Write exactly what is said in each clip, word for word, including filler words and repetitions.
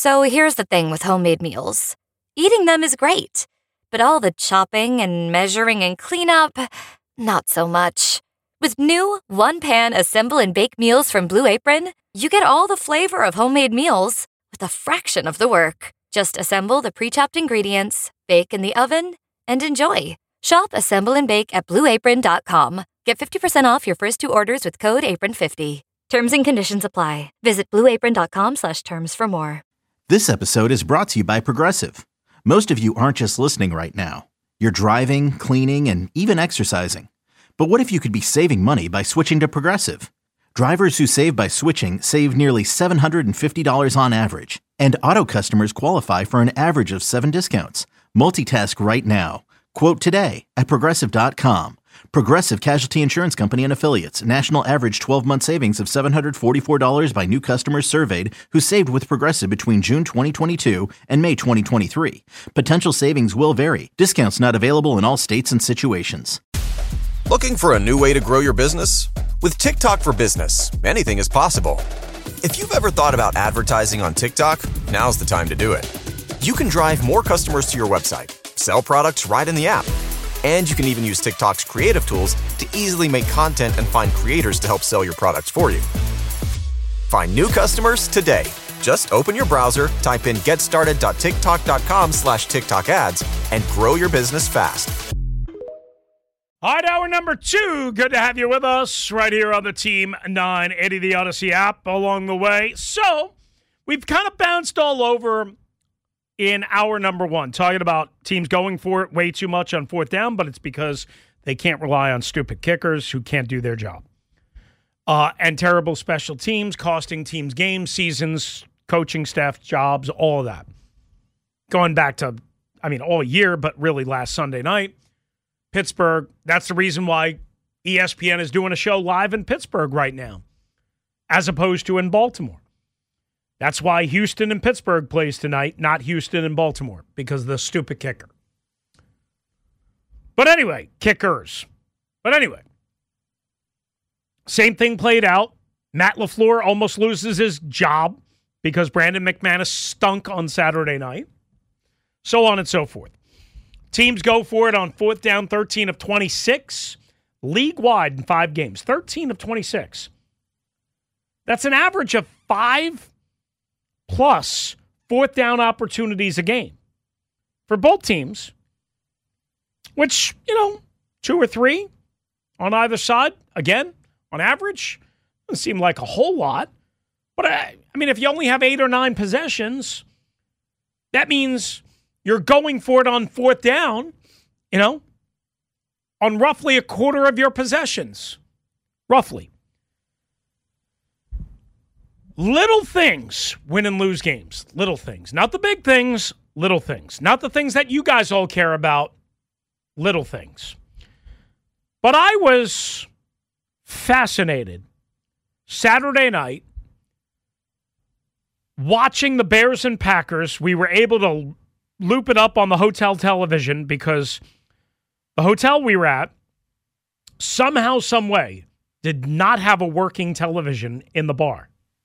So here's the thing with homemade meals. Eating them is great, but all the chopping and measuring and cleanup, not so much. With new one-pan assemble and bake meals from Blue Apron, you get all the flavor of homemade meals with a fraction of the work. Just assemble the pre-chopped ingredients, bake in the oven, and enjoy. Shop, assemble, and bake at blue apron dot com. Get fifty percent off your first two orders with code apron fifty. Terms and conditions apply. Visit blue apron dot com slash terms for more. This episode is brought to you by Progressive. Most of you aren't just listening right now. You're driving, cleaning, and even exercising. But what if you could be saving money by switching to Progressive? Drivers who save by switching save nearly seven hundred fifty dollars on average. And auto customers qualify for an average of seven discounts. Multitask right now. Quote today at progressive dot com. Progressive Casualty Insurance Company and Affiliates. National average twelve-month savings of seven hundred forty-four dollars by new customers surveyed who saved with Progressive between June twenty twenty-two and May twenty twenty-three. Potential savings will vary. Discounts not available in all states and situations. Looking for a new way to grow your business? With TikTok for Business, anything is possible. If you've ever thought about advertising on TikTok, now's the time to do it. You can drive more customers to your website, sell products right in the app, and you can even use TikTok's creative tools to easily make content and find creators to help sell your products for you. Find new customers today. Just open your browser, type in getstarted.tiktok.com slash TikTok ads, and grow your business fast. All right, hour number two. Good to have you with us right here on the Team nine eighty, the Odyssey app along the way. So we've kind of bounced all over in hour number one, talking about teams going for it way too much on fourth down, but it's because they can't rely on stupid kickers who can't do their job. Uh, and terrible special teams, costing teams games, seasons, coaching staff jobs, all of that. Going back to, I mean, all year, but really last Sunday night. Pittsburgh, that's the reason why E S P N is doing a show live in Pittsburgh right now, as opposed to in Baltimore. That's why Houston and Pittsburgh plays tonight, not Houston and Baltimore, because of the stupid kicker. But anyway, kickers. But anyway, same thing played out. Matt LaFleur almost loses his job because Brandon McManus stunk on Saturday night. So on and so forth. Teams go for it on fourth down, thirteen of twenty-six, league-wide in five games, thirteen of twenty-six. That's an average of five plus fourth down opportunities a game for both teams, which, you know, two or three on either side, again, on average, doesn't seem like a whole lot. But, I, I mean, if you only have eight or nine possessions, that means you're going for it on fourth down, you know, on roughly a quarter of your possessions. Roughly. Little things win and lose games. Little things. Not the big things, little things. Not the things that you guys all care about, little things. But I was fascinated Saturday night watching the Bears and Packers. We were able to loop it up on the hotel television because the hotel we were at, somehow, some way, did not have a working television in the bar.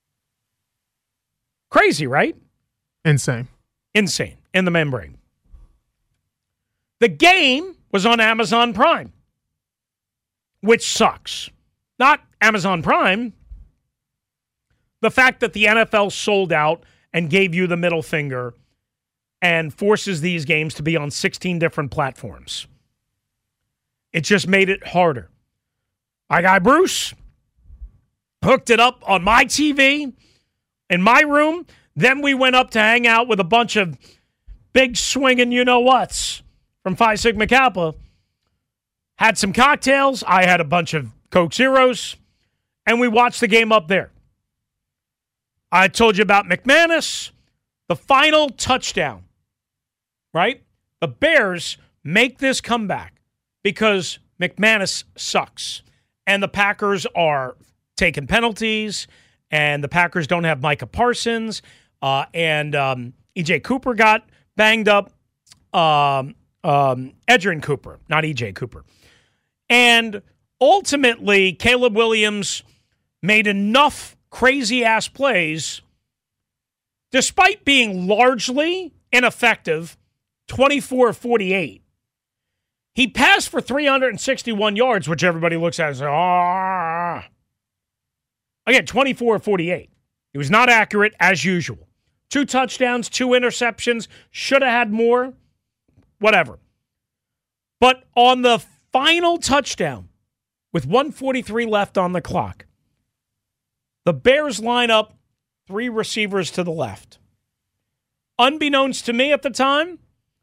Crazy, right? Insane. Insane. In the membrane. The game was on Amazon Prime, which sucks. Not Amazon Prime. The fact that the N F L sold out and gave you the middle finger and forces these games to be on sixteen different platforms. It just made it harder. My guy Bruce hooked it up on my T V in my room. Then we went up to hang out with a bunch of big swinging you-know-whats from Phi Sigma Kappa. Had some cocktails. I had a bunch of Coke Zeros. And we watched the game up there. I told you about McManus. The final touchdown. Right? The Bears make this comeback because McManus sucks. And the Packers are taking penalties, and the Packers don't have Micah Parsons, uh, and um, E J Cooper got banged up. Um, um, Edgerrin Cooper, not E J Cooper. And ultimately, Caleb Williams made enough crazy-ass plays despite being largely ineffective, twenty-four of forty-eight, he passed for three hundred sixty-one yards, which everybody looks at and says, ah. Again, twenty-four of forty-eight. He was not accurate as usual. Two touchdowns, two interceptions, should have had more, whatever. But on the final touchdown, with one forty-three left on the clock, the Bears line up three receivers to the left. Unbeknownst to me at the time,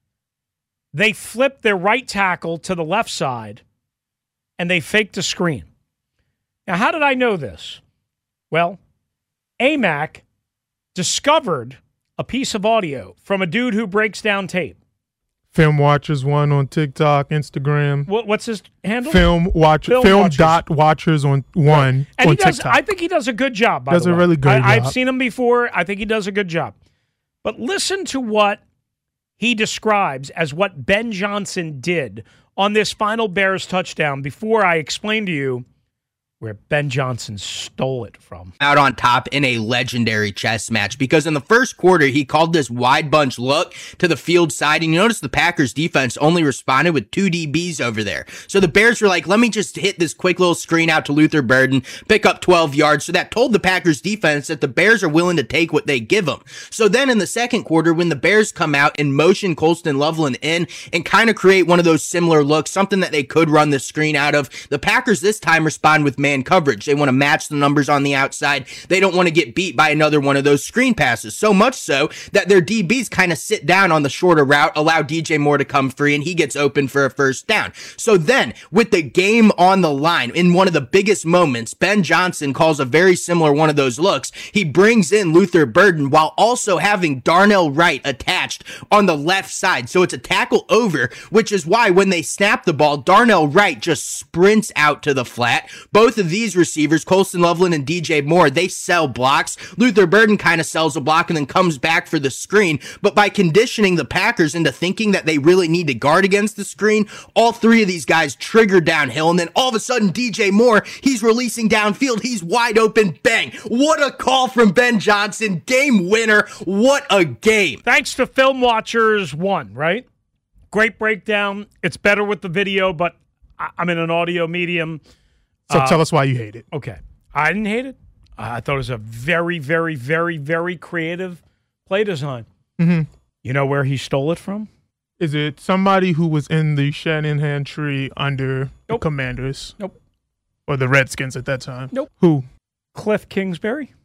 they flipped their right tackle to the left side, and they faked a screen. Now, how did I know this? Well, A M A C discovered a piece of audio from a dude who breaks down tape. Film Watchers one on TikTok, Instagram. What, what's his handle? Film Watch Film, Film Watchers. Dot Watchers on one right. and on he does, TikTok. I think he does a good job. By does the way. a really good I, job. I've seen him before. I think he does a good job. But listen to what he describes as what Ben Johnson did on this final Bears touchdown before I explain to you where Ben Johnson stole it from. Out on top in a legendary chess match, because in the first quarter, he called this wide bunch look to the field side, and you notice the Packers defense only responded with two D Bs over there. So the Bears were like, let me just hit this quick little screen out to Luther Burden, pick up twelve yards. So that told the Packers defense that the Bears are willing to take what they give them. So then in the second quarter, when the Bears come out and motion Colston Loveland in and kind of create one of those similar looks, something that they could run the screen out of, the Packers this time respond with man coverage. They want to match the numbers on the outside. They don't want to get beat by another one of those screen passes. So much so that their D Bs kind of sit down on the shorter route, allow D J Moore to come free, and he gets open for a first down. So then, with the game on the line, in one of the biggest moments, Ben Johnson calls a very similar one of those looks. He brings in Luther Burden while also having Darnell Wright attached on the left side. So it's a tackle over, which is why when they snap the ball, Darnell Wright just sprints out to the flat. Both of these receivers, Colston Loveland and D J Moore, they sell blocks. Luther Burden kind of sells a block and then comes back for the screen. But by conditioning the Packers into thinking that they really need to guard against the screen, all three of these guys trigger downhill. And then all of a sudden, D J Moore, he's releasing downfield. He's wide open. Bang. What a call from Ben Johnson. Game winner. What a game. Thanks to Film Watchers one, right? Great breakdown. It's better with the video, but I'm in an audio medium. So uh, tell us why you hate it. Okay. I didn't hate it. I thought it was a very, very, very, very creative play design. Mm-hmm. You know where he stole it from? Is it somebody who was in the Shanahan tree under Nope. the Commanders? Nope. Or the Redskins at that time? Nope. Who? Cliff Kingsbury.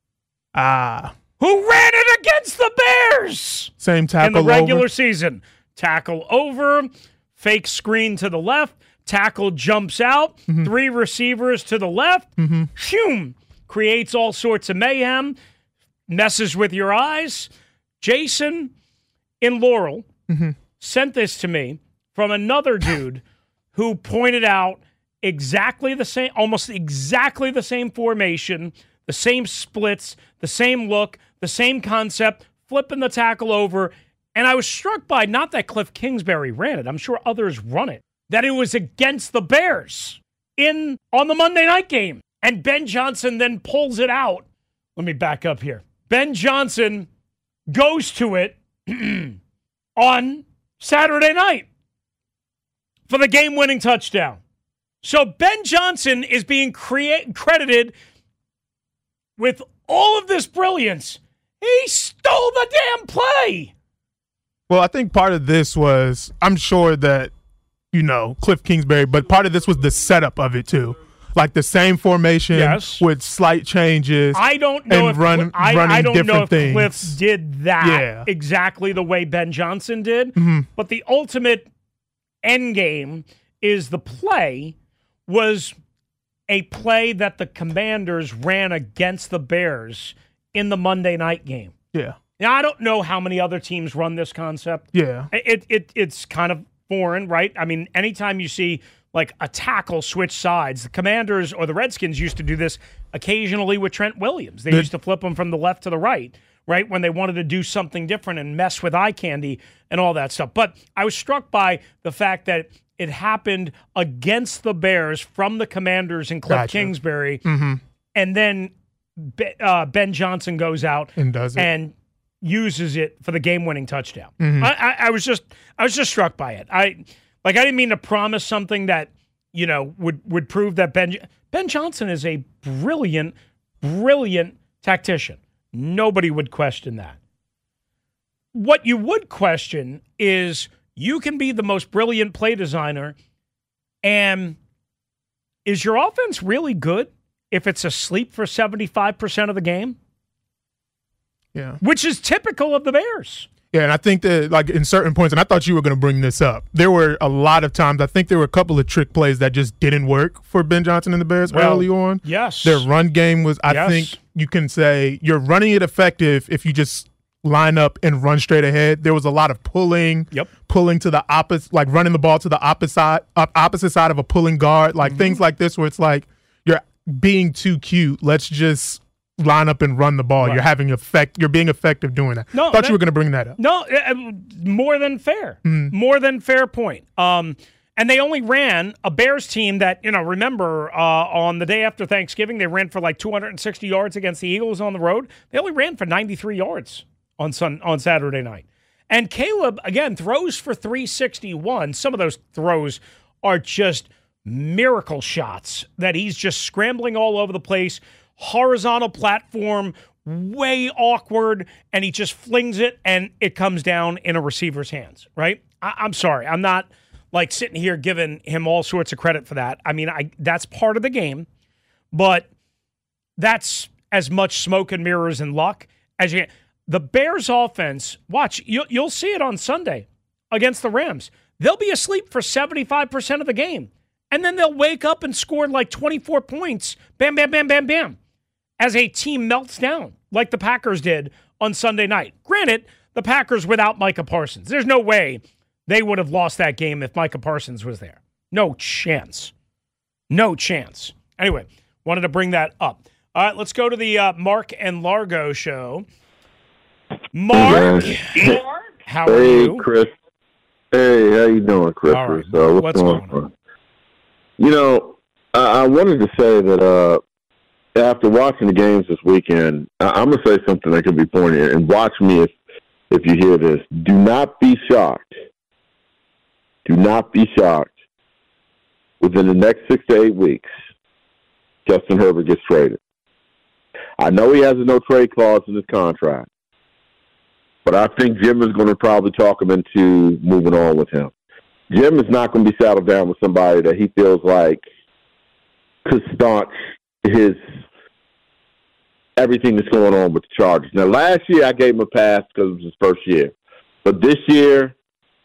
Ah. Who ran it against the Bears Same tackle in the regular over? season. Tackle over, fake screen to the left, tackle jumps out, Mm-hmm. three receivers to the left, Mm-hmm. shoom, creates all sorts of mayhem, messes with your eyes. Jason in Laurel Mm-hmm. sent this to me from another dude who pointed out exactly the same, almost exactly the same formation, the same splits, the same look, the same concept, flipping the tackle over. And I was struck by not that Cliff Kingsbury ran it. I'm sure others run it. That it was against the Bears in on the Monday night game. And Ben Johnson then pulls it out. Let me back up here. Ben Johnson goes to it on Saturday night for the game-winning touchdown. So Ben Johnson is being crea- credited with all of this brilliance. He stole the damn play. Well, I think part of this was, I'm sure that, you know, Cliff Kingsbury, but part of this was the setup of it too. Like the same formation Yes. with slight changes. I don't know and if run, I, running I don't different know if things. Cliff did that Yeah. exactly the way Ben Johnson did. Mm-hmm. But the ultimate end game is the play was a play that the Commanders ran against the Bears in the Monday night game. Yeah. Now, I don't know how many other teams run this concept. Yeah. It, it It's kind of foreign, right? I mean, anytime you see like a tackle switch sides, the Commanders or the Redskins used to do this occasionally with Trent Williams. They The- used to flip them from the left to the right, right, when they wanted to do something different and mess with eye candy and all that stuff. But I was struck by the fact that it happened against the Bears from the Commanders and Cliff Gotcha. Kingsbury, Mm-hmm. and then Be- uh, Ben Johnson goes out And does it. and uses it for the game-winning touchdown. Mm-hmm. I, I, I was just I was just struck by it. I like I didn't mean to promise something that you know would would prove that Ben Ben Johnson is a brilliant, brilliant tactician. Nobody would question that. What you would question is you can be the most brilliant play designer, and is your offense really good if it's asleep for seventy-five percent of the game? Yeah. Which is typical of the Bears. Yeah, and I think that, like, in certain points, and I thought you were going to bring this up, there were a lot of times, I think there were a couple of trick plays that just didn't work for Ben Johnson and the Bears well, early on. Yes. Their run game was, I yes. think you can say, you're running it effective if you just line up and run straight ahead. There was a lot of pulling, yep. pulling to the opposite, like running the ball to the opposite side, opposite side of a pulling guard, like mm-hmm. things like this where it's like, you're being too cute. Let's just line up and run the ball. Right. You're having effect. You're being effective doing that. No, thought that, you were going to bring that up. No, uh, more than fair. Mm-hmm. More than fair point. Um, and they only ran a Bears team that, you know, remember uh, on the day after Thanksgiving, they ran for like two hundred sixty yards against the Eagles on the road. They only ran for ninety-three yards on sun, on Saturday night. And Caleb, again, throws for three sixty-one. Some of those throws are just miracle shots that he's just scrambling all over the place. Horizontal platform, way awkward, and he just flings it, and it comes down in a receiver's hands, right? I- I'm sorry. I'm not, like, sitting here giving him all sorts of credit for that. I mean, I that's part of the game, but that's as much smoke and mirrors and luck as you can. The Bears offense, watch, you, you'll see it on Sunday against the Rams. They'll be asleep for seventy-five percent of the game, and then they'll wake up and score like twenty-four points, bam, bam, bam, bam, bam, as a team melts down like the Packers did on Sunday night. Granted, the Packers without Micah Parsons. There's no way they would have lost that game if Micah Parsons was there. No chance. No chance. Anyway, wanted to bring that up. All right, let's go to the uh, Mark and Largo show. Mark, hey, how are you? Hey, Chris. Hey, how you doing, Chris? All right. Uh, what's, what's going, going on? on? You know, I, I wanted to say that uh, after watching the games this weekend, I, I'm going to say something that could be poignant, and watch me if, if you hear this. Do not be shocked. Do not be shocked. Within the next six to eight weeks, Justin Herbert gets traded. I know he has a no-trade clause in his contract, but I think Jim is going to probably talk him into moving on with him. Jim is not going to be saddled down with somebody that he feels like could staunch his everything that's going on with the Chargers. Now, last year I gave him a pass because it was his first year. But this year,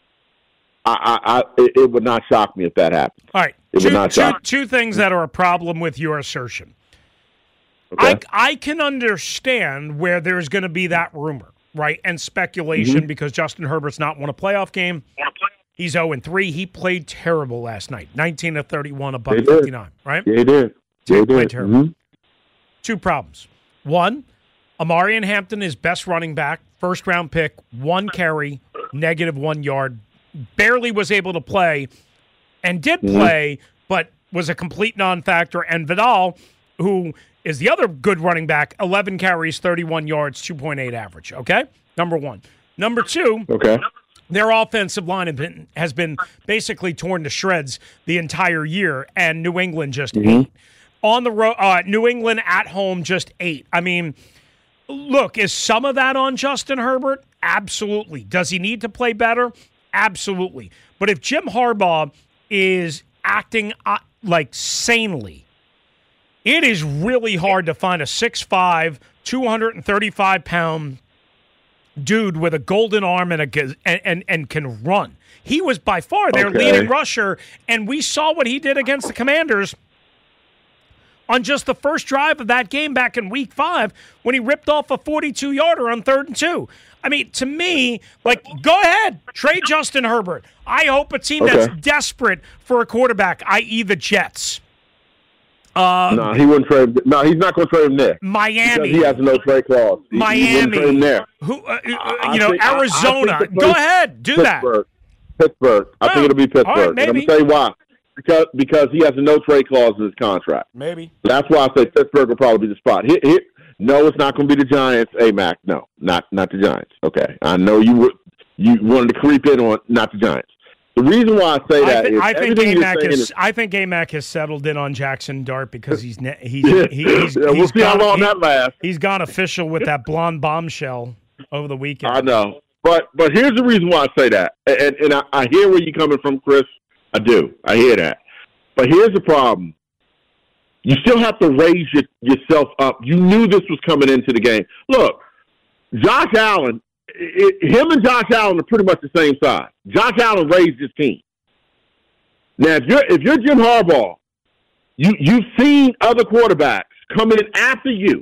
I, I, I it, it would not shock me if that happened. All right. It two, would not two, shock two things that are a problem with your assertion. Okay. I, I can understand where there's going to be that rumor, right, and speculation mm-hmm. because Justin Herbert's not won a playoff game. He's oh and three. He played terrible last night, nineteen of thirty-one, a buck fifty-nine, right? Yeah, he did. Yeah, he He played did. terrible. Mm-hmm. Two problems. One, Amarian Hampton is best running back, first-round pick, one carry, negative one yard, barely was able to play, and did mm-hmm. play, but was a complete non-factor. And Vidal, who is the other good running back, eleven carries, thirty-one yards, two point eight average, okay? Number one. Number two, Okay. their offensive line has been, has been basically torn to shreds the entire year, and New England just Mm-hmm. ate. On the road, uh, New England at home just ate. I mean, look, is some of that on Justin Herbert? Absolutely. Does he need to play better? Absolutely. But if Jim Harbaugh is acting uh, like sanely, it is really hard to find a six five, two hundred thirty-five pound dude with a golden arm and a and, and and can run. He was by far their Okay. leading rusher, and we saw what he did against the Commanders on just the first drive of that game back in week five when he ripped off a forty-two yarder on third and two. I mean, to me, like, go ahead, trade Justin Herbert. I hope a team Okay. that's desperate for a quarterback, that is the Jets. Uh, no, he wouldn't trade. No, he's not going to trade him there. Miami. Because he has a no trade clause. He, Miami. He wouldn't trade him there. Who, uh, I you know, think- I- I Arizona. think the Go place- ahead, do Pittsburgh. that. Pittsburgh. I Oh, think it'll be Pittsburgh. all right, And I'm maybe. going to tell you why. Because because he has a no trade clause in his contract. Maybe. That's why I say Pittsburgh will probably be the spot. Here, here, No, it's not going to be the Giants. Hey, Mac, no, not not the Giants. Okay, I know you would you wanted to creep in on not the Giants. The reason why I say that I, th- is I think everything A-Mac you're is, is. I think A-Mac has settled in on Jackson Dart because he's ne- he's, he, he's, yeah, we'll he's see how gone, long he, that lasts. He's gone official with that blonde bombshell over the weekend. I know, but but here's the reason why I say that, and and I, I hear where you're coming from, Chris. I do. I hear that, but here's the problem. You still have to raise your, yourself up. You knew this was coming into the game. Look, Josh Allen, it, him and Josh Allen are pretty much the same size. Josh Allen raised his team. Now, if you're if you're Jim Harbaugh, you you've seen other quarterbacks come in after you,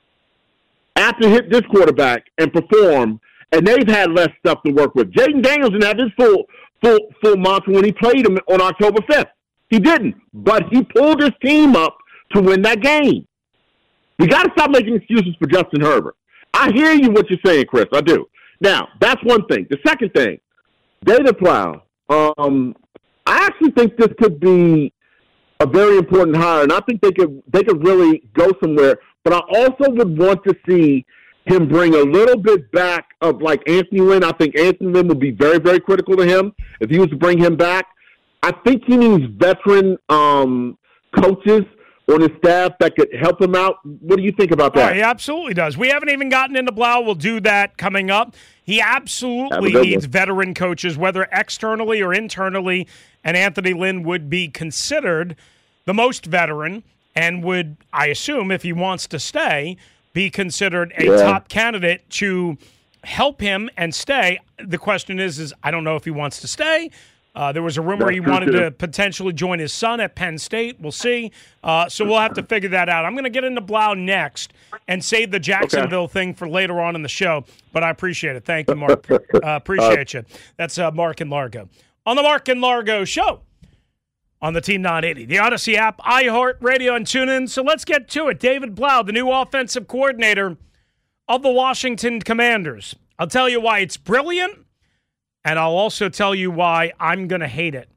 after hit this quarterback and perform, and they've had less stuff to work with. Jaden Daniels didn't have his full full full mantra when he played him on October fifth. He didn't, but he pulled his team up to win that game. We got to stop making excuses for Justin Herbert. I hear you what you're saying, Chris. I do. Now, that's one thing. The second thing, David Plow. Um, I actually think this could be a very important hire, and I think they could they could really go somewhere. But I also would want to see him bring a little bit back of like Anthony Lynn. I think Anthony Lynn would be very, very critical to him if he was to bring him back. I think he needs veteran um, coaches on his staff that could help him out. What do you think about that? Oh, he absolutely does. We haven't even gotten into Blau. We'll do that coming up. He absolutely needs one. veteran coaches, whether externally or internally, and Anthony Lynn would be considered the most veteran and would, I assume, if he wants to stay, be considered a yeah. top candidate to help him and stay. The question is, is I don't know if he wants to stay. Uh, there was a rumor That's he wanted too. to potentially join his son at Penn State. We'll see. Uh, so we'll have to figure that out. I'm going to get into Blau next and save the Jacksonville okay. thing for later on in the show. But I appreciate it. Thank you, Mark. uh, appreciate uh, you. That's uh, Mark and Largo. On the Mark and Largo Show on the Team nine eighty, the Odyssey app, iHeartRadio, and TuneIn. So let's get to it. David Blau, the new offensive coordinator of the Washington Commanders. I'll tell you why it's brilliant. And I'll also tell you why I'm going to hate it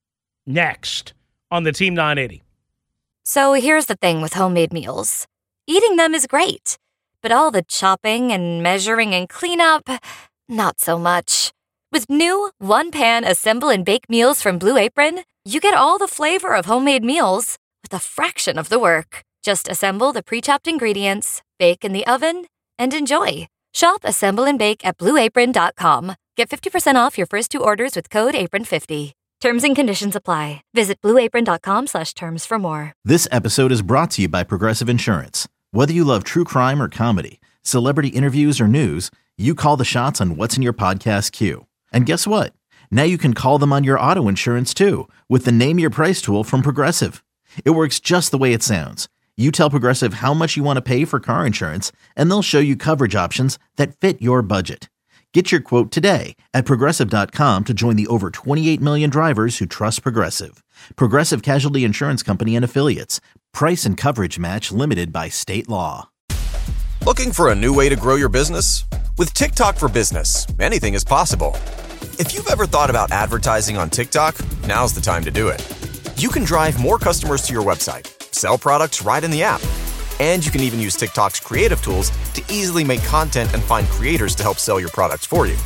next on the Team nine eighty. So here's the thing with homemade meals. Eating them is great, but all the chopping and measuring and cleanup, not so much. With new one-pan assemble and bake meals from Blue Apron, you get all the flavor of homemade meals with a fraction of the work. Just assemble the pre-chopped ingredients, bake in the oven, and enjoy. Shop, assemble, and bake at blue apron dot com. Get fifty percent off your first two orders with code apron fifty. Terms and conditions apply. Visit blue apron dot com slash terms for more. This episode is brought to you by Progressive Insurance. Whether you love true crime or comedy, celebrity interviews or news, you call the shots on what's in your podcast queue. And guess what? Now you can call them on your auto insurance too with the Name Your Price tool from Progressive. It works just the way it sounds. You tell Progressive how much you want to pay for car insurance, and they'll show you coverage options that fit your budget. Get your quote today at Progressive dot com to join the over twenty-eight million drivers who trust Progressive. Progressive Casualty Insurance Company and Affiliates. Price and coverage match limited by state law. Looking for a new way to grow your business? With TikTok for Business, anything is possible. If you've ever thought about advertising on TikTok, now's the time to do it. You can drive more customers to your website, sell products right in the app, and you can even use TikTok's creative tools to easily make content and find creators to help sell your products for you.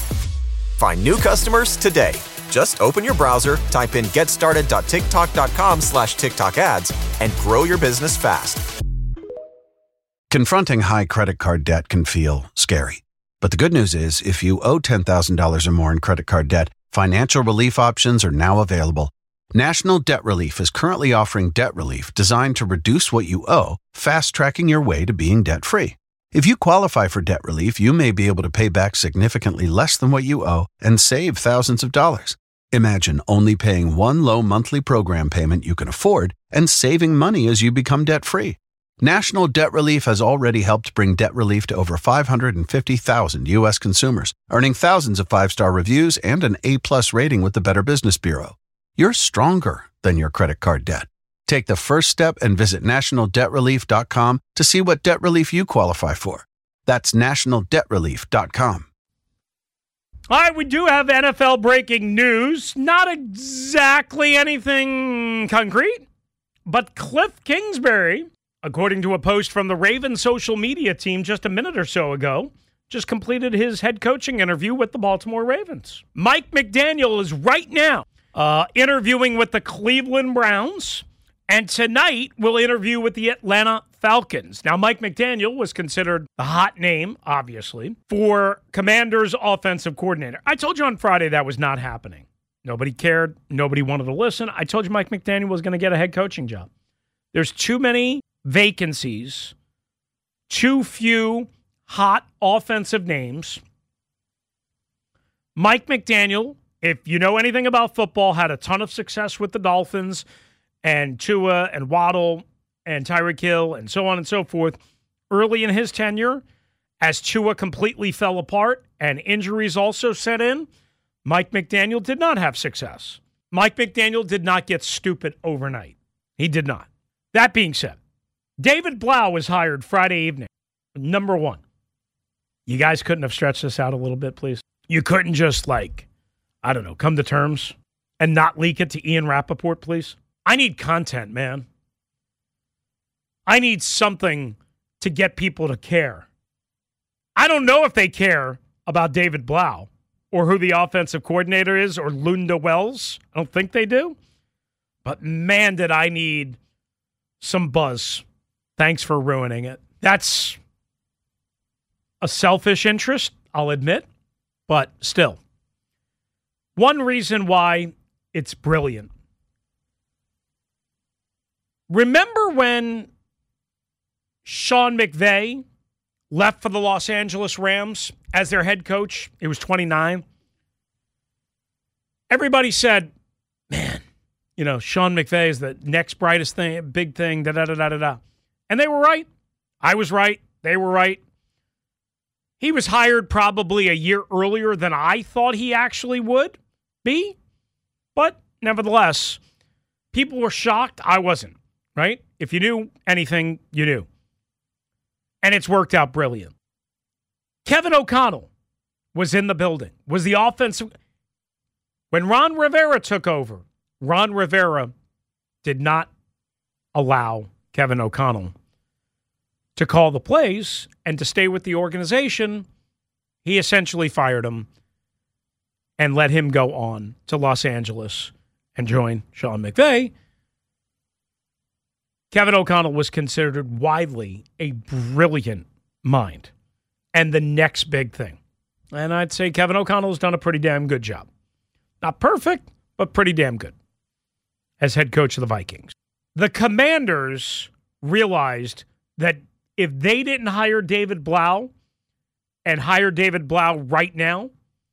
Find new customers today. Just open your browser, type in getstarted dot tiktok dot com slash TikTok ads, and grow your business fast. Confronting high credit card debt can feel scary. But the good news is, if you owe ten thousand dollars or more in credit card debt, financial relief options are now available. National Debt Relief is currently offering debt relief designed to reduce what you owe, fast-tracking your way to being debt-free. If you qualify for debt relief, you may be able to pay back significantly less than what you owe and save thousands of dollars. Imagine only paying one low monthly program payment you can afford and saving money as you become debt-free. National Debt Relief has already helped bring debt relief to over five hundred fifty thousand U S consumers, earning thousands of five-star reviews and an A plus rating with the Better Business Bureau. You're stronger than your credit card debt. Take the first step and visit national debt relief dot com to see what debt relief you qualify for. That's national debt relief dot com. All right, we do have N F L breaking news. Not exactly anything concrete, but Cliff Kingsbury according to a post from the Ravens social media team just a minute or so ago, just completed his head coaching interview with the Baltimore Ravens. Mike McDaniel is right now uh, interviewing with the Cleveland Browns, and tonight will interview with the Atlanta Falcons. Now, Mike McDaniel was considered the hot name, obviously, for Commanders' offensive coordinator. I told you on Friday that was not happening. Nobody cared. Nobody wanted to listen. I told you Mike McDaniel was going to get a head coaching job. There's too many vacancies, too few hot offensive names. Mike McDaniel, if you know anything about football, had a ton of success with the Dolphins and Tua and Waddle and Tyreek Hill and so on and so forth early in his tenure. As Tua completely fell apart and injuries also set in, Mike McDaniel did not have success. Mike McDaniel did not get stupid overnight. He did not. That being said, David Blau was hired Friday evening. Number one, you guys couldn't have stretched this out a little bit, please? You couldn't just, like, I don't know, come to terms and not leak it to Ian Rappaport, please? I need content, man. I need something to get people to care. I don't know if they care about David Blau or who the offensive coordinator is or Lunda Wells. I don't think they do. But, man, did I need some buzz. Thanks for ruining it. That's a selfish interest, I'll admit, but still. One reason why it's brilliant. Remember when Sean McVay left for the Los Angeles Rams as their head coach? He was twenty-nine. Everybody said, man, you know, Sean McVay is the next brightest thing, big thing, da-da-da-da-da-da. And they were right. I was right. They were right. He was hired probably a year earlier than I thought he actually would be. But nevertheless, people were shocked. I wasn't, right? If you knew anything, you knew. And it's worked out brilliant. Kevin O'Connell was in the building, was the offensive. When Ron Rivera took over, Ron Rivera did not allow Kevin O'Connell to call the plays and to stay with the organization. He essentially fired him and let him go on to Los Angeles and join Sean McVay. Kevin O'Connell was considered widely a brilliant mind and the next big thing. And I'd say Kevin O'Connell's done a pretty damn good job. Not perfect, but pretty damn good as head coach of the Vikings. The Commanders realized that if they didn't hire David Blau and hire David Blau right now,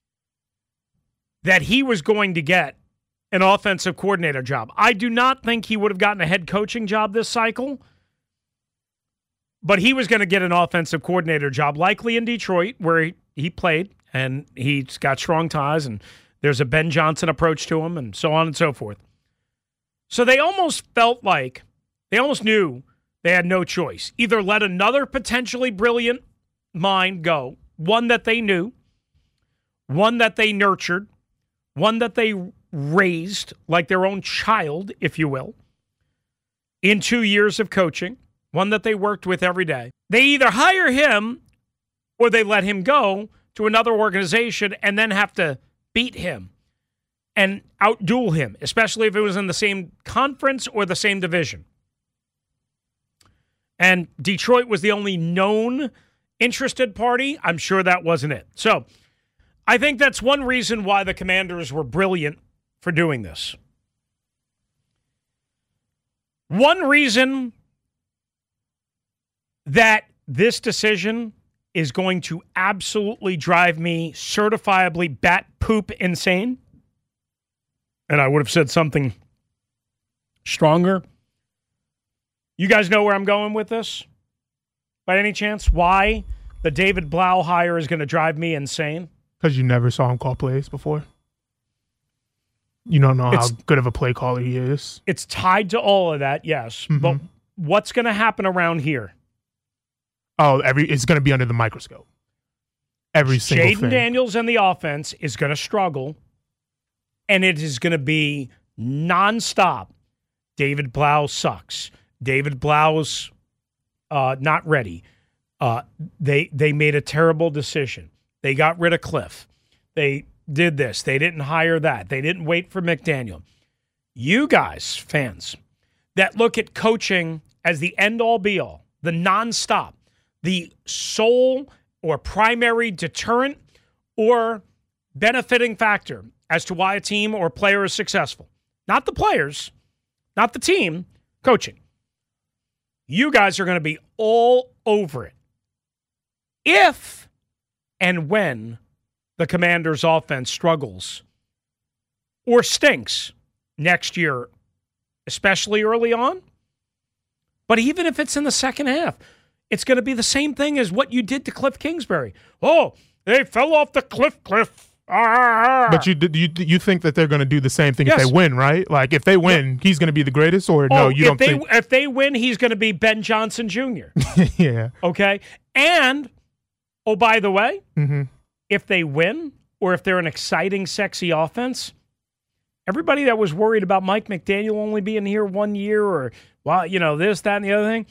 that he was going to get an offensive coordinator job. I do not think he would have gotten a head coaching job this cycle, but he was going to get an offensive coordinator job, likely in Detroit, where he, he played, and he's got strong ties, and there's a Ben Johnson approach to him, and so on and so forth. So they almost felt like, they almost knew they had no choice. Either let another potentially brilliant mind go, one that they knew, one that they nurtured, one that they raised like their own child, if you will, in two years of coaching, one that they worked with every day. They either hire him or they let him go to another organization and then have to beat him and outduel him, especially if it was in the same conference or the same division. And Detroit was the only known interested party. I'm sure that wasn't it. So I think that's one reason why the Commanders were brilliant for doing this. One reason that this decision is going to absolutely drive me certifiably bat poop insane, and I would have said something stronger. You guys know where I'm going with this? By any chance, why the David Blau hire is going to drive me insane? Because you never saw him call plays before. You don't know It's- how good of a play caller he is. It's tied to all of that, yes. Mhm. But what's going to happen around here? Oh, every it's going to be under the microscope. Every single Jaden thing. Daniels and the offense is going to struggle, and it is going to be nonstop. David Blau sucks. David Blau's uh, not ready. Uh, they they made a terrible decision. They got rid of Cliff. They did this. They didn't hire that. They didn't wait for McDaniel. You guys, fans, that look at coaching as the end-all, be-all, the nonstop, the sole or primary deterrent or benefiting factor as to why a team or player is successful. Not the players, not the team, coaching. You guys are going to be all over it. If and when the Commanders' offense struggles or stinks next year, especially early on, but even if it's in the second half, it's going to be the same thing as what you did to Cliff Kingsbury. Oh, they fell off the cliff, Cliff. Ah. But you you you think that they're going to do the same thing yes. if they win, right? Like if they win, yeah. he's going to be the greatest, or oh, no? You if don't they, think if they win, he's going to be Ben Johnson Junior Yeah. Okay. And oh, by the way, mm-hmm. if they win, or if they're an exciting, sexy offense, everybody that was worried about Mike McDaniel only being here one year, or well, you know this, that, and the other thing,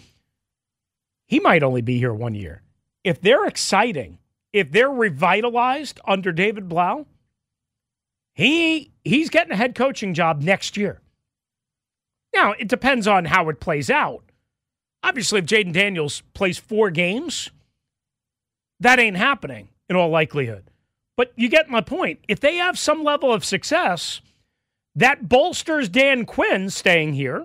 he might only be here one year. If they're exciting. If they're revitalized under David Blau, he he's getting a head coaching job next year. Now, it depends on how it plays out. Obviously, if Jaden Daniels plays four games, that ain't happening in all likelihood. But you get my point. If they have some level of success, that bolsters Dan Quinn staying here,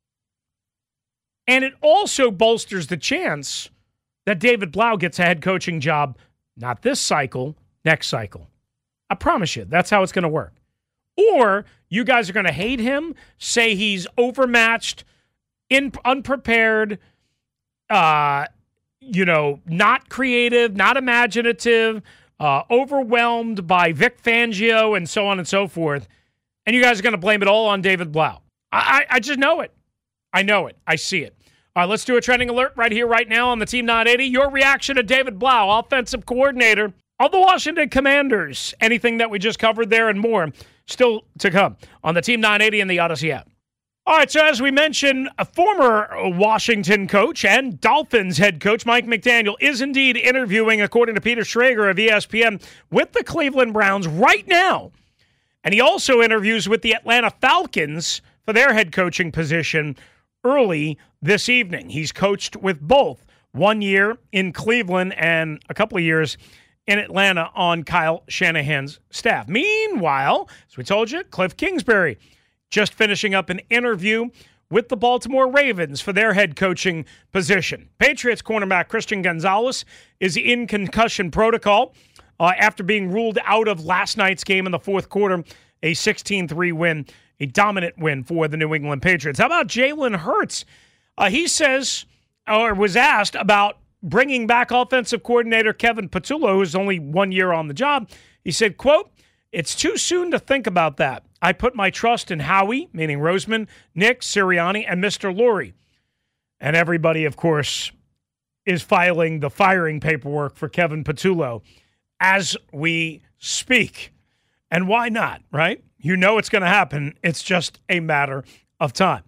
and it also bolsters the chance that David Blau gets a head coaching job. Not this cycle, next cycle. I promise you, that's how it's going to work. Or you guys are going to hate him, say he's overmatched, in, unprepared, uh, you know, not creative, not imaginative, uh, overwhelmed by Vic Fangio and so on and so forth. And you guys are going to blame it all on David Blau. I, I, I just know it. I know it. I see it. All right, let's do a trending alert right here, right now on the Team nine eighty. Your reaction to David Blau, offensive coordinator of the Washington Commanders. Anything that we just covered there and more still to come on the Team nine eighty and the Odyssey app. All right, so as we mentioned, a former Washington coach and Dolphins head coach Mike McDaniel is indeed interviewing, according to Peter Schrager of E S P N, with the Cleveland Browns right now. And he also interviews with the Atlanta Falcons for their head coaching position early this evening. He's coached with both, one year in Cleveland and a couple of years in Atlanta on Kyle Shanahan's staff. Meanwhile, as we told you, Cliff Kingsbury just finishing up an interview with the Baltimore Ravens for their head coaching position. Patriots cornerback Christian Gonzalez is in concussion protocol uh, after being ruled out of last night's game in the fourth quarter, a sixteen three win. A dominant win for the New England Patriots. How about Jalen Hurts? Uh, he says, or was asked about bringing back offensive coordinator Kevin Patullo, who's only one year on the job. He said, quote, "It's too soon to think about that. I put my trust in Howie," meaning Roseman, Nick Sirianni, and Mister Lurie. And everybody, of course, is filing the firing paperwork for Kevin Patullo as we speak. And why not, right? You know it's going to happen. It's just a matter of time.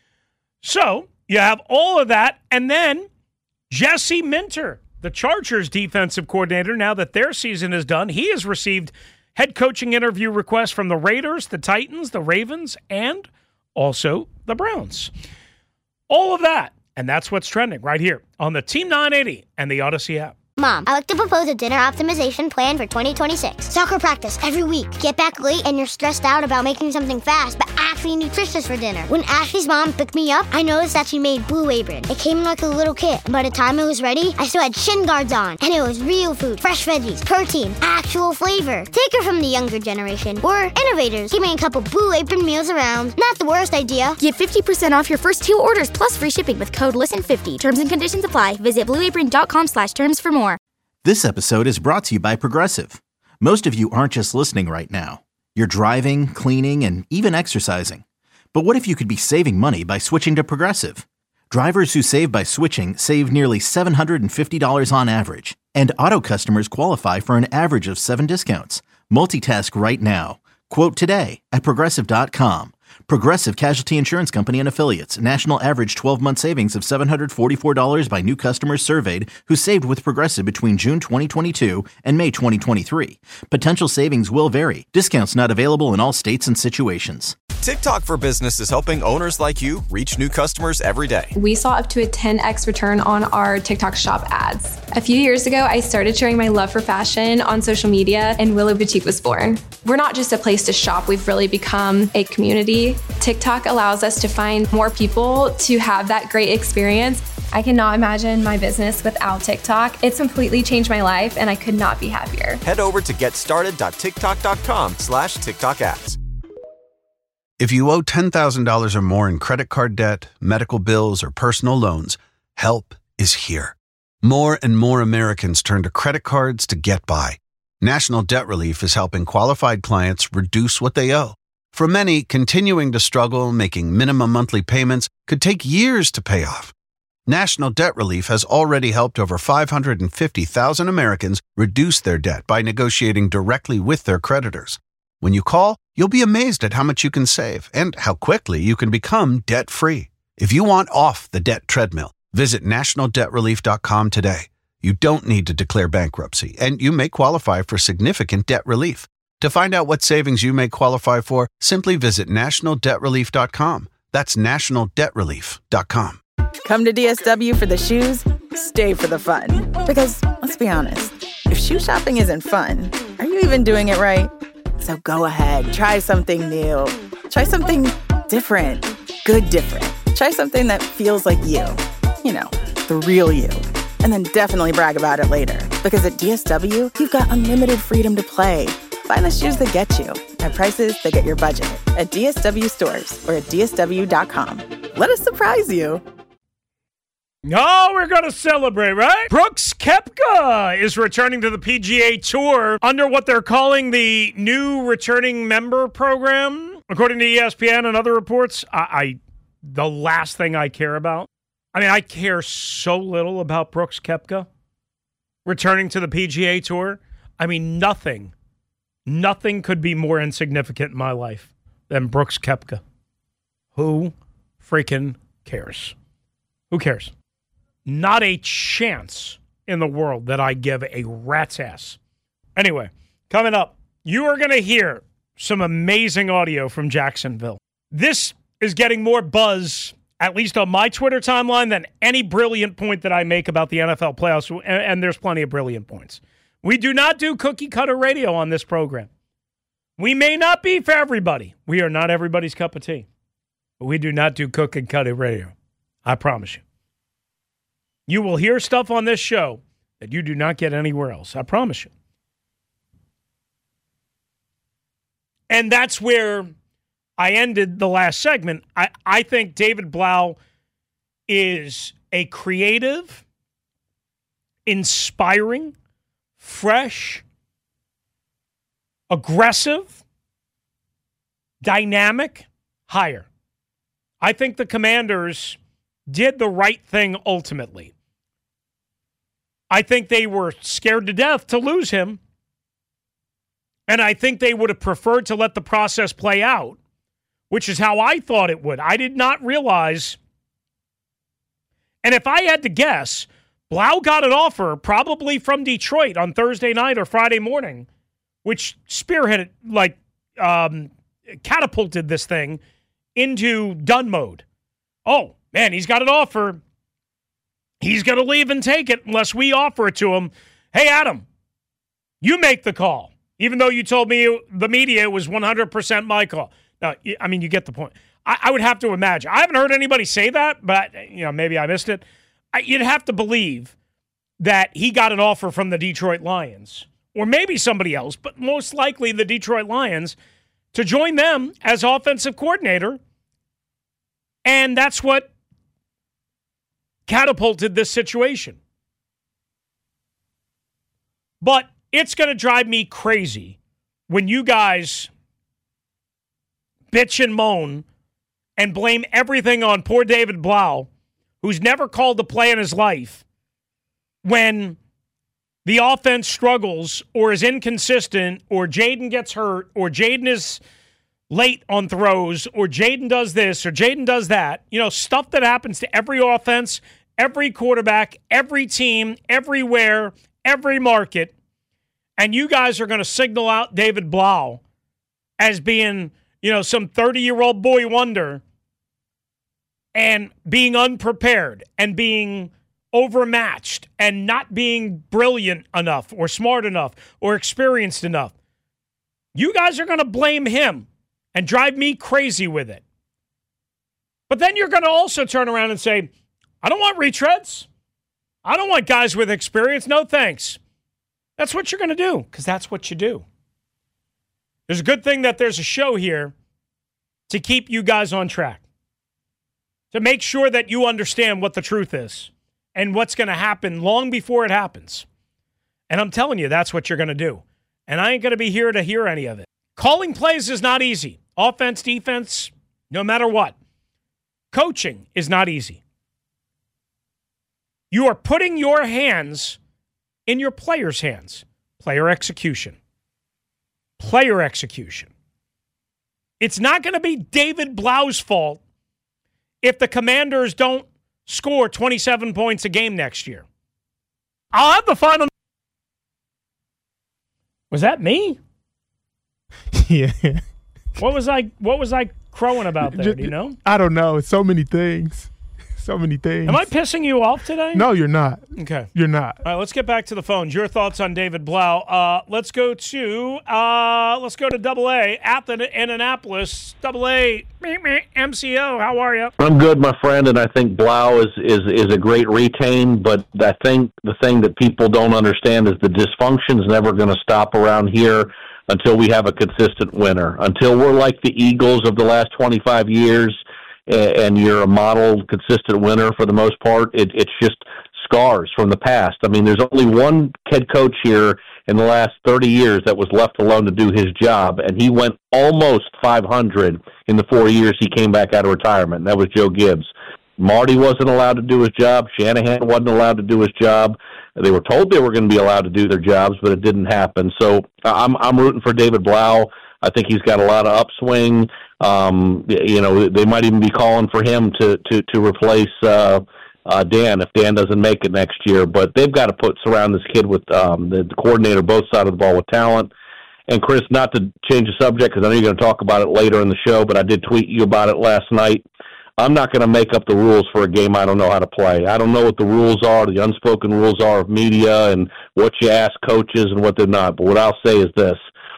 So you have all of that. And then Jesse Minter, the Chargers defensive coordinator, now that their season is done, he has received head coaching interview requests from the Raiders, the Titans, the Ravens, and also the Browns. All of that. And that's what's trending right here on the Team nine eighty and the Odyssey app. Mom, I like to propose a dinner optimization plan for twenty twenty-six. Soccer practice every week. Get back late and you're stressed out about making something fast, but actually nutritious for dinner. When Ashley's mom picked me up, I noticed that she made Blue Apron. It came like a little kit. By the time it was ready, I still had shin guards on. And it was real food, fresh veggies, protein, actual flavor. Take her from the younger generation. We're innovators, keeping a couple Blue Apron meals around. Not the worst idea. Get fifty percent off your first two orders plus free shipping with code listen fifty. Terms and conditions apply. Visit blueapron.com slash terms for more. This episode is brought to you by Progressive. Most of you aren't just listening right now. You're driving, cleaning, and even exercising. But what if you could be saving money by switching to Progressive? Drivers who save by switching save nearly seven hundred fifty dollars on average. And auto customers qualify for an average of seven discounts. Multitask right now. Quote today at Progressive dot com. Progressive Casualty Insurance Company and Affiliates. National average twelve-month savings of seven hundred forty-four dollars by new customers surveyed who saved with Progressive between June twenty twenty-two and May twenty twenty-three. Potential savings will vary. Discounts not available in all states and situations. TikTok for Business is helping owners like you reach new customers every day. We saw up to a ten x return on our TikTok shop ads. A few years ago, I started sharing my love for fashion on social media, and Willow Boutique was born. We're not just a place to shop, we've really become a community. TikTok allows us to find more people to have that great experience. I cannot imagine my business without TikTok. It's completely changed my life, and I could not be happier. Head over to getstarted.tiktok.com slash TikTok ads. If you owe ten thousand dollars or more in credit card debt, medical bills, or personal loans, help is here. More and more Americans turn to credit cards to get by. National Debt Relief is helping qualified clients reduce what they owe. For many, continuing to struggle making minimum monthly payments could take years to pay off. National Debt Relief has already helped over five hundred fifty thousand Americans reduce their debt by negotiating directly with their creditors. When you call, you'll be amazed at how much you can save and how quickly you can become debt-free. If you want off the debt treadmill, visit national debt relief dot com today. You don't need to declare bankruptcy, and you may qualify for significant debt relief. To find out what savings you may qualify for, simply visit national debt relief dot com. That's national debt relief dot com. Come to D S W for the shoes, stay for the fun. Because, let's be honest, if shoe shopping isn't fun, are you even doing it right? So go ahead, try something new. Try something different. Good different. Try something that feels like you. You know, the real you. And then definitely brag about it later. Because at D S W, you've got unlimited freedom to play. Find the shoes that get you at prices that get your budget at D S W stores or at D S W dot com. Let us surprise you. Oh, we're going to celebrate, right? Brooks Koepka is returning to the P G A Tour under what they're calling the new returning member program. According to E S P N and other reports, I, I the last thing I care about, I mean, I care so little about Brooks Koepka returning to the P G A Tour. I mean, nothing, nothing could be more insignificant in my life than Brooks Koepka. Who freaking cares? Who cares? Not a chance in the world that I give a rat's ass. Anyway, coming up, you are going to hear some amazing audio from Jacksonville. This is getting more buzz, at least on my Twitter timeline, than any brilliant point that I make about the N F L playoffs, and, and there's plenty of brilliant points. We do not do cookie-cutter radio on this program. We may not be for everybody. We are not everybody's cup of tea. But we do not do cookie-cutter radio. I promise you. You will hear stuff on this show that you do not get anywhere else. I promise you. And that's where I ended the last segment. I, I think David Blau is a creative, inspiring, fresh, aggressive, dynamic hire. I think the Commanders did the right thing ultimately. I think they were scared to death to lose him. And I think they would have preferred to let the process play out, which is how I thought it would. I did not realize. And if I had to guess, Blau got an offer probably from Detroit on Thursday night or Friday morning, which spearheaded, like, um, catapulted this thing into done mode. Oh, man, he's got an offer. He's going to leave and take it unless we offer it to him. Hey, Adam, you make the call. Even though you told me the media it was one hundred percent my call. Now, I mean, you get the point. I, I would have to imagine. I haven't heard anybody say that, but you know, maybe I missed it. I, you'd have to believe that he got an offer from the Detroit Lions, or maybe somebody else, but most likely the Detroit Lions, to join them as offensive coordinator. And that's what catapulted this situation. But it's going to drive me crazy when you guys bitch and moan and blame everything on poor David Blau, who's never called a play in his life, when the offense struggles or is inconsistent or Jaden gets hurt or Jaden is late on throws, or Jaden does this, or Jaden does that. You know, stuff that happens to every offense, every quarterback, every team, everywhere, every market. And you guys are going to signal out David Blau as being, you know, some thirty-year-old boy wonder and being unprepared and being overmatched and not being brilliant enough or smart enough or experienced enough. You guys are going to blame him and drive me crazy with it. But then you're going to also turn around and say, I don't want retreads. I don't want guys with experience. No thanks. That's what you're going to do, because that's what you do. There's a good thing that there's a show here to keep you guys on track, to make sure that you understand what the truth is and what's going to happen long before it happens. And I'm telling you, that's what you're going to do. And I ain't going to be here to hear any of it. Calling plays is not easy. Offense, defense, no matter what. Coaching is not easy. You are putting your hands in your players' hands. Player execution. Player execution. It's not going to be David Blau's fault if the Commanders don't score twenty-seven points a game next year. I'll have the final. Was that me? Yeah. What was I what was I crowing about there, do you know? I don't know. It's so many things. So many things. Am I pissing you off today? No, you're not. Okay. You're not. All right, let's get back to the phones. Your thoughts on David Blau. Uh, let's go to uh, let's go to Double A at the Indianapolis. Double A, M C O, how are you? I'm good, my friend, and I think Blau is, is, is a great retain, but I think the thing that people don't understand is the dysfunction is never going to stop around here until we have a consistent winner. Until we're like the Eagles of the last twenty-five years, and you're a model consistent winner for the most part, it, it's just scars from the past. I mean, there's only one head coach here in the last thirty years that was left alone to do his job, and he went almost five hundred in the four years he came back out of retirement, and that was Joe Gibbs. Marty wasn't allowed to do his job. Shanahan wasn't allowed to do his job. They were told they were going to be allowed to do their jobs, but it didn't happen. So I'm I'm rooting for David Blau. I think he's got a lot of upswing. Um, you know, they might even be calling for him to to to replace uh, uh, Dan if Dan doesn't make it next year. But they've got to put surround this kid with um, the, the coordinator both sides of the ball with talent. And Chris, not to change the subject because I know you're going to talk about it later in the show, but I did tweet you about it last night. I'm not going to make up the rules for a game I don't know how to play. I don't know what the rules are, the unspoken rules are of media and what you ask coaches and what they're not. But what I'll say is this.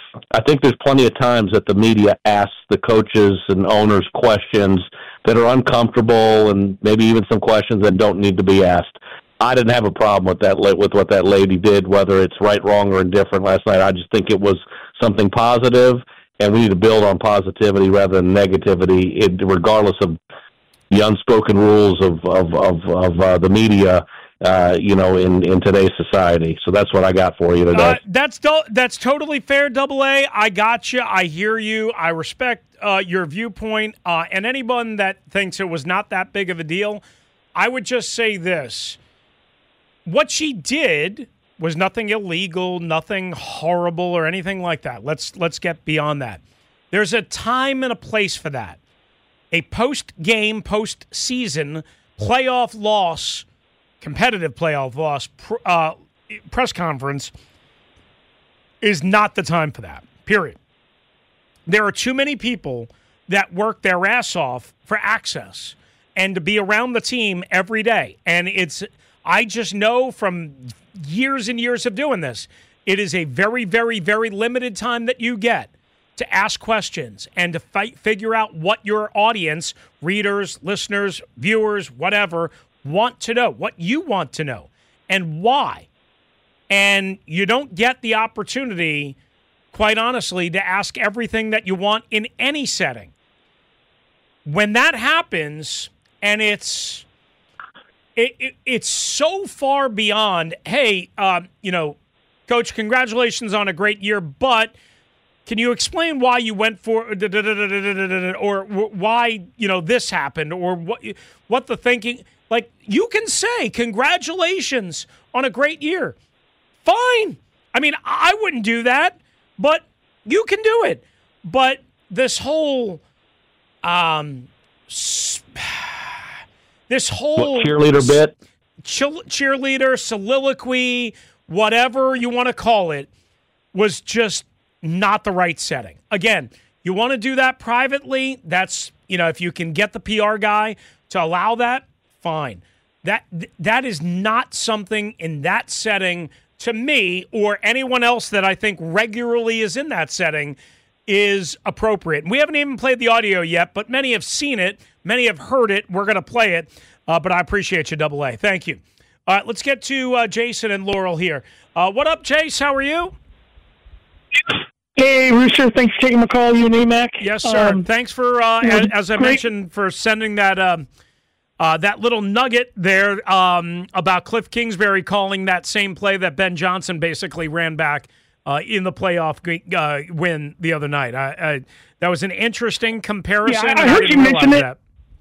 I think there's plenty of times that the media asks the coaches and owners questions that are uncomfortable and maybe even some questions that don't need to be asked. I didn't have a problem with that, with what that lady did, whether it's right, wrong, or indifferent last night. I just think it was something positive, and we need to build on positivity rather than negativity, it, regardless of the unspoken rules of of of, of uh, the media. Uh, you know, in, in today's society. So that's what I got for you today. Uh, that's do- that's totally fair, Double A. I got you. I hear you. I respect uh, your viewpoint. Uh, and anyone that thinks it was not that big of a deal, I would just say this. What she did was nothing illegal, nothing horrible or anything like that. Let's let's get beyond that. There's a time and a place for that. A post-game, post-season playoff loss, competitive playoff loss uh, press conference is not the time for that, period. There are too many people that work their ass off for access and to be around the team every day. And it's, I just know from years and years of doing this, it is a very, very, very limited time that you get to ask questions and to fight, figure out what your audience, readers, listeners, viewers, whatever, want to know, what you want to know, and why. And you don't get the opportunity, quite honestly, to ask everything that you want in any setting. When that happens, and it's it, it, it's so far beyond, hey, uh, you know, Coach, congratulations on a great year, but can you explain why you went for, or why, you know, this happened, or what what the thinking. Like, you can say, congratulations on a great year. Fine. I mean, I wouldn't do that, but you can do it. But this whole um, this whole what, cheerleader bit, cheer- cheerleader soliloquy, whatever you want to call it, was just not the right setting. Again, you want to do that privately. That's, you know, if you can get the P R guy to allow that, fine. That that is not something in that setting, to me, or anyone else that I think regularly is in that setting, is appropriate. And we haven't even played the audio yet, but many have seen it. Many have heard it. We're going to play it, uh, but I appreciate you, Double A. Thank you. All right, let's get to uh, Jason and Laurel here. Uh, what up, Jace? How are you? Hey, Rooster. Thanks for taking my call. You and AMAC. Yes, sir. Um, Thanks for, uh, as, as I great. mentioned, for sending that um, uh, that little nugget there um, about Cliff Kingsbury calling that same play that Ben Johnson basically ran back uh, in the playoff uh, win the other night. I, I, that was an interesting comparison. Yeah, I, I heard I you mention it. That.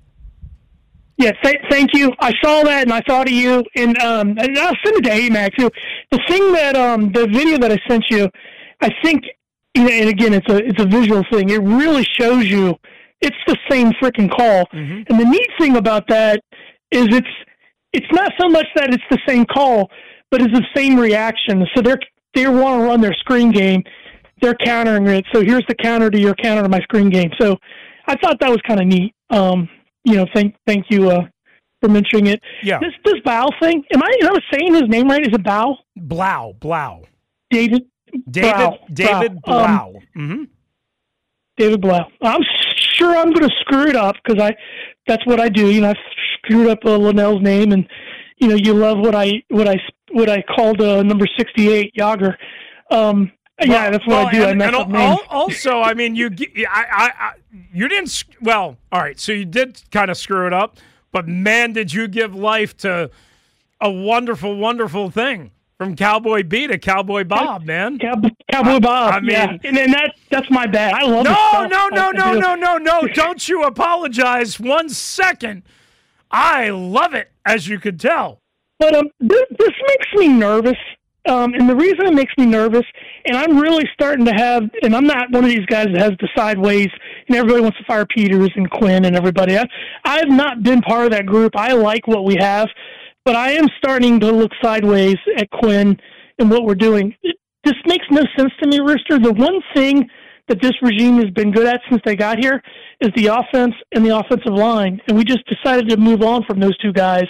Yeah, th- thank you. I saw that and I thought of you, and, um, and I'll send it to AMAC too. The thing that um, the video that I sent you, I think, and again, it's a it's a visual thing. It really shows you it's the same freaking call. Mm-hmm. And the neat thing about that is it's it's not so much that it's the same call, but it's the same reaction. So they're they want to run their screen game, they're countering it. So here's the counter to your counter to my screen game. So I thought that was kind of neat. Um, you know, thank thank you uh, for mentioning it. Yeah. This this Bow thing. Am I am I saying his name right? Is it Bow? Blau Blau. David. David Blau. David Blau. Blau. Um, mm-hmm. David Blau. I'm sure I'm going to screw it up because I that's what I do. You know, I screwed up uh, Linnell's name, and you know, you love what I what I what I called uh, number sixty-eight Yager. Um, well, yeah, that's what well, I do. And, I mess and up names. Also, I mean, you I, I, I you didn't well. All right, so you did kind of screw it up, but man, did you give life to a wonderful, wonderful thing. From Cowboy B to Cowboy Bob, man. Cow- Cowboy Bob. I mean, yeah. and then that that's my bad. I love no, this stuff. no, no, I, no, I no, no, no. Don't you apologize one second. I love it, as you could tell. But um, this, this makes me nervous. Um, and the reason it makes me nervous, and I'm really starting to have, and I'm not one of these guys that has the sideways, and everybody wants to fire Peters and Quinn and everybody. I, I've not been part of that group. I like what we have. But I am starting to look sideways at Quinn and what we're doing. It, this makes no sense to me, Rooster. The one thing that this regime has been good at since they got here is the offense and the offensive line. And we just decided to move on from those two guys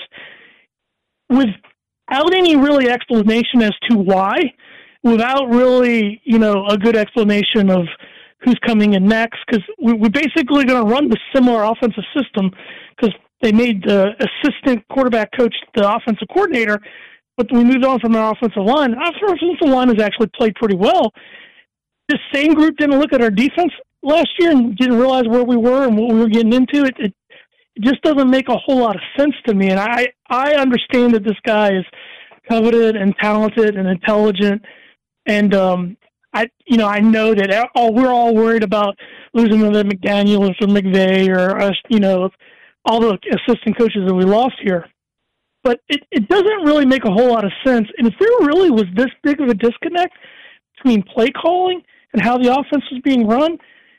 without any really explanation as to why, without really, you know, a good explanation of who's coming in next. Because we, we're basically going to run the similar offensive system because they made the assistant quarterback coach the offensive coordinator, but we moved on from our offensive line. Our offensive line has actually played pretty well. This same group didn't look at our defense last year and didn't realize where we were and what we were getting into. It, it, it just doesn't make a whole lot of sense to me. And I, I understand that this guy is coveted and talented and intelligent. And, um, I, you know, I know that all, we're all worried about losing to McDaniels or McVay or us, you know, all the assistant coaches that we lost here. But it, it doesn't really make a whole lot of sense. And if there really was this big of a disconnect between play calling and how the offense was being run,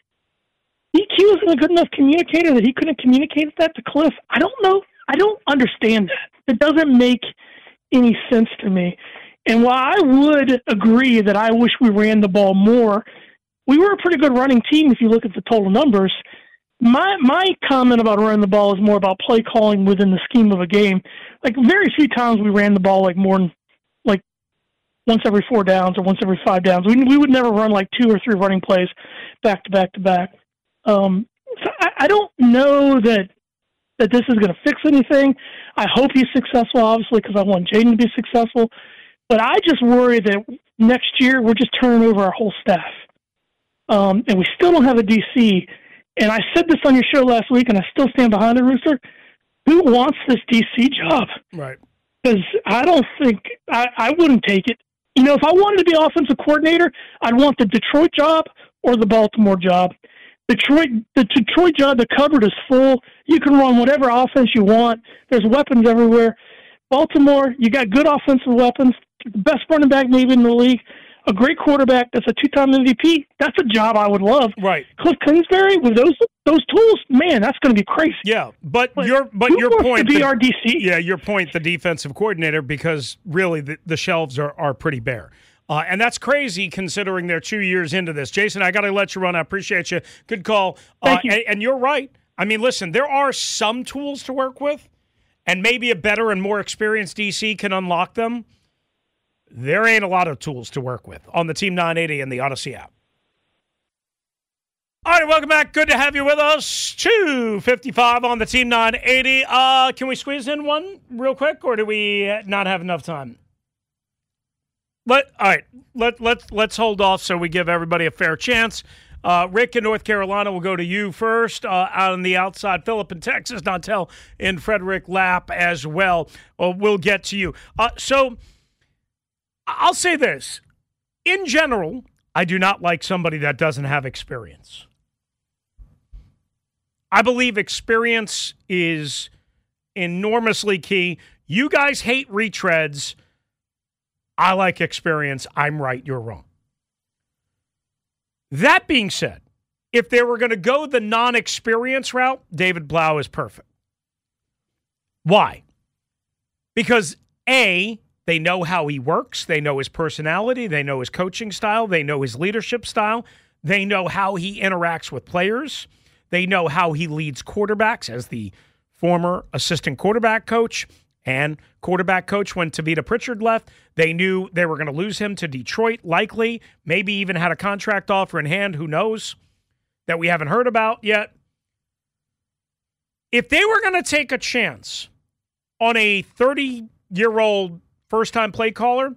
D Q isn't a good enough communicator that he couldn't communicate that to Cliff. I don't know. I don't understand that. It doesn't make any sense to me. And while I would agree that I wish we ran the ball more, we were a pretty good running team if you look at the total numbers. My my comment about running the ball is more about play calling within the scheme of a game. Like, very few times we ran the ball like more than like once every four downs or once every five downs. We we would never run like two or three running plays back to back to back. Um, so I, I don't know that that this is going to fix anything. I hope he's successful, obviously, because I want Jaden to be successful. But I just worry that next year we're just turning over our whole staff, um, and we still don't have a D C. And I said this on your show last week, and I still stand behind it, Rooster. Who wants this D C job? Right. Because I don't think I, I wouldn't take it. You know, if I wanted to be offensive coordinator, I'd want the Detroit job or the Baltimore job. Detroit, the Detroit job, the cupboard is full. You can run whatever offense you want. There's weapons everywhere. Baltimore, you got good offensive weapons. The best running back maybe in the league. a great quarterback that's a two-time M V P. That's a job I would love. Right. Cliff Kingsbury with those those tools, man, that's going to be crazy. Yeah, but, but your but who your wants point, to be the, our D C? Yeah, your point, the defensive coordinator, because really the, the shelves are are pretty bare. Uh, and that's crazy considering they're two years into this. Jason, I got to let you run. I appreciate you. Good call. Thank uh, you. And, and you're right. I mean, listen, there are some tools to work with, and maybe a better and more experienced D C can unlock them. There ain't a lot of tools to work with on the Team nine eighty and the Odyssey app. All right, welcome back. Good to have you with us. two fifty-five on the Team nine eighty. Uh, can we squeeze in one real quick, or do we not have enough time? Let all right. Let let let's hold off so we give everybody a fair chance. Uh, Rick in North Carolina will go to you first. Uh, out on the outside, Philip in Texas, Nantel in Frederick Lapp as well. Well, we'll get to you. Uh, so I'll say this: in general, I do not like somebody that doesn't have experience. I believe experience is enormously key. You guys hate retreads. I like experience. I'm right. You're wrong. That being said, if they were going to go the non-experience route, David Blau is perfect. Why? Because A, they know how he works. They know his personality. They know his coaching style. They know his leadership style. They know how he interacts with players. They know how he leads quarterbacks as the former assistant quarterback coach and quarterback coach when Tavita Pritchard left. They knew they were going to lose him to Detroit, likely, maybe even had a contract offer in hand, who knows, that we haven't heard about yet. If they were going to take a chance on a thirty-year-old first-time play caller,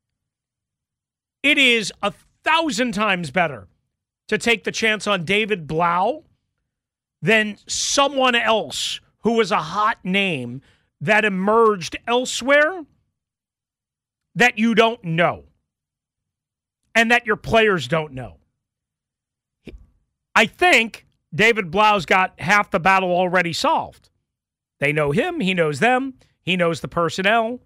it is a thousand times better to take the chance on David Blau than someone else who was a hot name that emerged elsewhere that you don't know and that your players don't know. I think David Blau's got half the battle already solved. They know him. He knows them. He knows the personnel.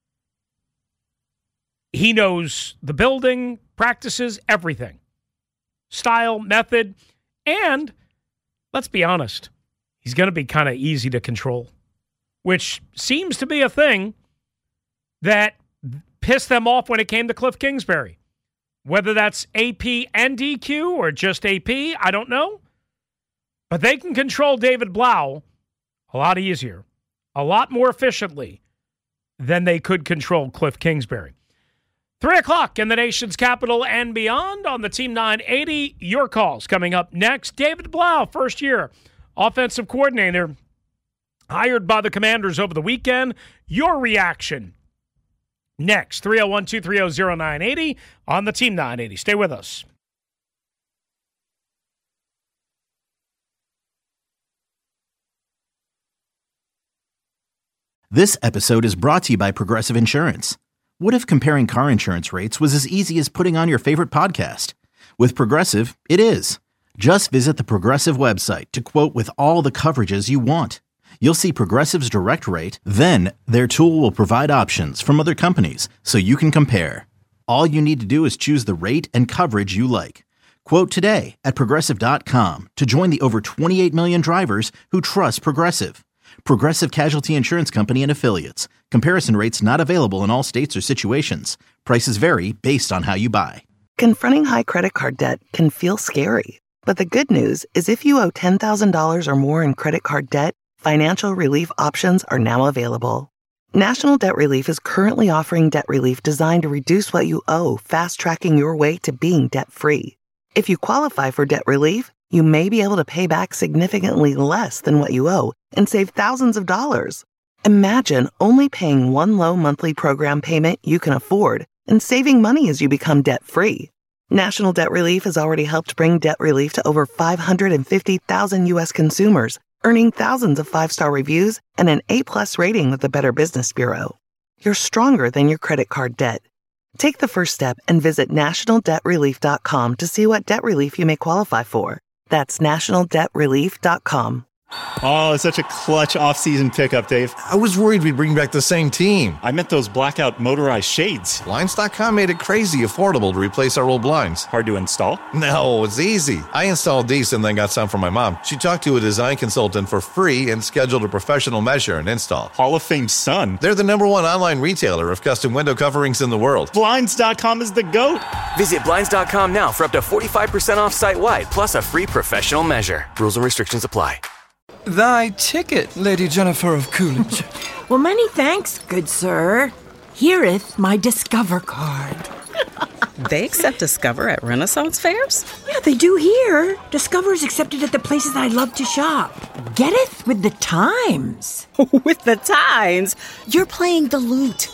He knows the building, practices, everything. Style, method, and let's be honest, he's going to be kind of easy to control, which seems to be a thing that pissed them off when it came to Cliff Kingsbury. Whether that's A P and D Q or just A P, I don't know. But they can control David Blau a lot easier, a lot more efficiently than they could control Cliff Kingsbury. Three o'clock in the nation's capital and beyond on the Team nine eighty. Your calls coming up next. David Blau, first year offensive coordinator, hired by the Commanders over the weekend. Your reaction next. three oh one, two three oh, oh nine eight oh on the Team nine eighty. Stay with us. This episode is brought to you by Progressive Insurance. What if comparing car insurance rates was as easy as putting on your favorite podcast? With Progressive, it is. Just visit the Progressive website to quote with all the coverages you want. You'll see Progressive's direct rate, then their tool will provide options from other companies so you can compare. All you need to do is choose the rate and coverage you like. Quote today at Progressive dot com to join the over twenty-eight million drivers who trust Progressive. Progressive Casualty Insurance Company and Affiliates. Comparison rates not available in all states or situations. Prices vary based on how you buy. Confronting high credit card debt can feel scary. But the good news is if you owe ten thousand dollars or more in credit card debt, financial relief options are now available. National Debt Relief is currently offering debt relief designed to reduce what you owe, fast-tracking your way to being debt-free. If you qualify for debt relief, you may be able to pay back significantly less than what you owe and save thousands of dollars. Imagine only paying one low monthly program payment you can afford and saving money as you become debt-free. National Debt Relief has already helped bring debt relief to over five hundred fifty thousand U S consumers, earning thousands of five-star reviews and an A-plus rating with the Better Business Bureau. You're stronger than your credit card debt. Take the first step and visit national debt relief dot com to see what debt relief you may qualify for. That's national debt relief dot com. Oh, it's such a clutch off-season pickup, Dave. I was worried we'd bring back the same team. I meant those blackout motorized shades. Blinds dot com made it crazy affordable to replace our old blinds. Hard to install? No, it's easy. I installed these and then got some for my mom. She talked to a design consultant for free and scheduled a professional measure and install. Hall of Fame son. They're the number one online retailer of custom window coverings in the world. Blinds dot com is the GOAT. Visit Blinds dot com now for up to forty-five percent off site-wide, plus a free professional measure. Rules and restrictions apply. Thy ticket, Lady Jennifer of Coolidge. Well, many thanks, good sir. Hereeth my Discover card. They accept Discover at Renaissance fairs? Yeah, they do here. Discover is accepted at the places I love to shop. Getteth with the times. With the times? You're playing the lute.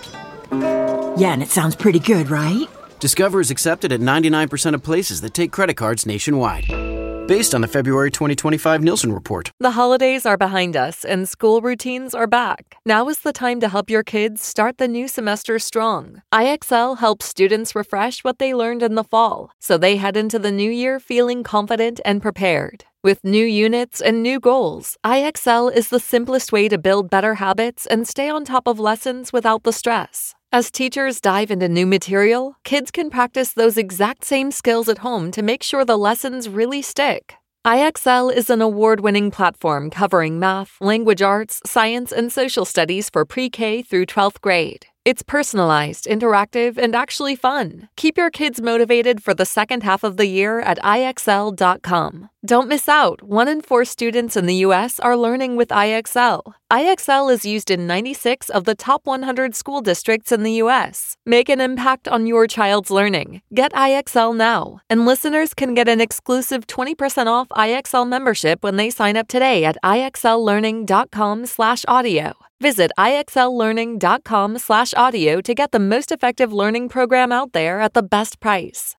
Yeah, and it sounds pretty good, right? Discover is accepted at ninety-nine percent of places that take credit cards nationwide. Based on the February twenty twenty-five Nielsen report. The holidays are behind us and school routines are back. Now is the time to help your kids start the new semester strong. I X L helps students refresh what they learned in the fall, so they head into the new year feeling confident and prepared. With new units and new goals, I X L is the simplest way to build better habits and stay on top of lessons without the stress. As teachers dive into new material, kids can practice those exact same skills at home to make sure the lessons really stick. I X L is an award-winning platform covering math, language arts, science, and social studies for pre-K through twelfth grade. It's personalized, interactive, and actually fun. Keep your kids motivated for the second half of the year at I X L dot com. Don't miss out. One in four students in the U S are learning with I X L. I X L is used in ninety-six of the top one hundred school districts in the U S. Make an impact on your child's learning. Get I X L now. And listeners can get an exclusive twenty percent off I X L membership when they sign up today at I X L learning dot com slash audio. Visit I X L learning dot com slash audio to get the most effective learning program out there at the best price.